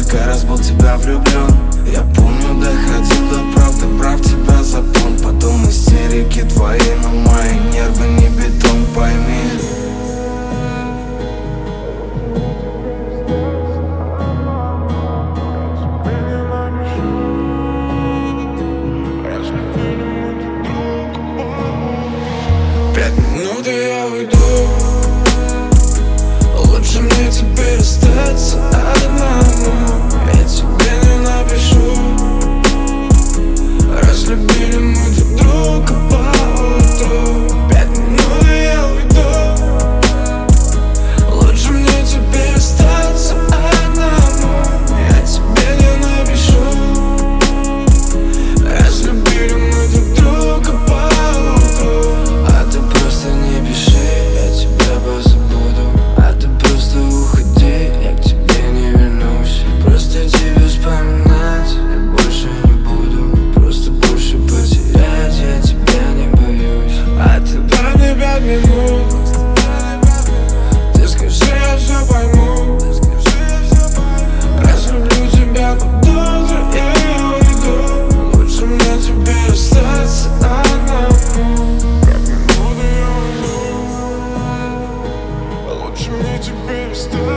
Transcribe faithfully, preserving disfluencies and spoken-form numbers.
Сколько раз был в тебя влюблен. Я помню, доходил до правды, прав тебя запомни. Потом истерики твои, но мои нервы не бетон, пойми. Пять минут и я уйду. Лучше мне теперь остаться одному. Я тебе не напишу. Разлюбили мы друг друга поутру. Пять минут и я уйду. Лучше мне теперь остаться одному. Я тебе не напишу. Разлюбили мы друг друга поутру. А ты просто не пиши, я тебя позабуду. А ты просто уходи, я к тебе не вернусь. Просто тебя вспоминать я больше не буду. Просто больше потерять я тебя не боюсь. А ты дай мне пять минут. Ты скажи, я все пойму. Разлюблю тебя под утро и я уйду. Лучше мне теперь остаться одному. Пять минут и я уйду. Лучше мне теперь остаться.